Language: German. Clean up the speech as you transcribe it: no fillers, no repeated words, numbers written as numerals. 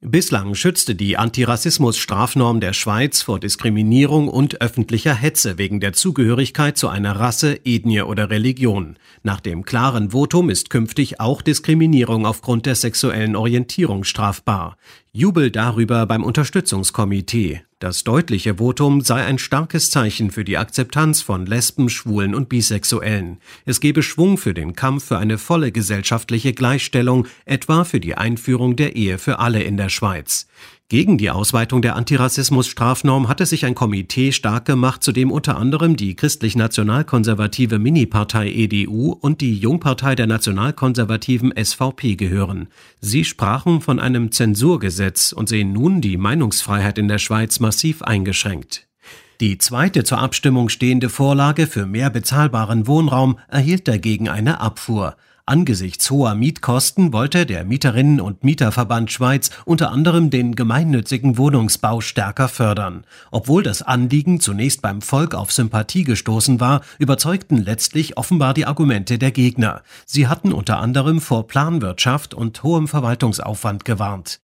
Bislang schützte die Antirassismus-Strafnorm der Schweiz vor Diskriminierung und öffentlicher Hetze wegen der Zugehörigkeit zu einer Rasse, Ethnie oder Religion. Nach dem klaren Votum ist künftig auch Diskriminierung aufgrund der sexuellen Orientierung strafbar. Jubel darüber beim Unterstützungskomitee. Das deutliche Votum sei ein starkes Zeichen für die Akzeptanz von Lesben, Schwulen und Bisexuellen. Es gebe Schwung für den Kampf für eine volle gesellschaftliche Gleichstellung, etwa für die Einführung der Ehe für alle in der Schweiz. Gegen die Ausweitung der Antirassismus-Strafnorm hatte sich ein Komitee stark gemacht, zu dem unter anderem die christlich-nationalkonservative Minipartei EDU und die Jungpartei der nationalkonservativen SVP gehören. Sie sprachen von einem Zensurgesetz und sehen nun die Meinungsfreiheit in der Schweiz massiv eingeschränkt. Die zweite zur Abstimmung stehende Vorlage für mehr bezahlbaren Wohnraum erhielt dagegen eine Abfuhr. Angesichts hoher Mietkosten wollte der Mieterinnen- und Mieterverband Schweiz unter anderem den gemeinnützigen Wohnungsbau stärker fördern. Obwohl das Anliegen zunächst beim Volk auf Sympathie gestoßen war, überzeugten letztlich offenbar die Argumente der Gegner. Sie hatten unter anderem vor Planwirtschaft und hohem Verwaltungsaufwand gewarnt.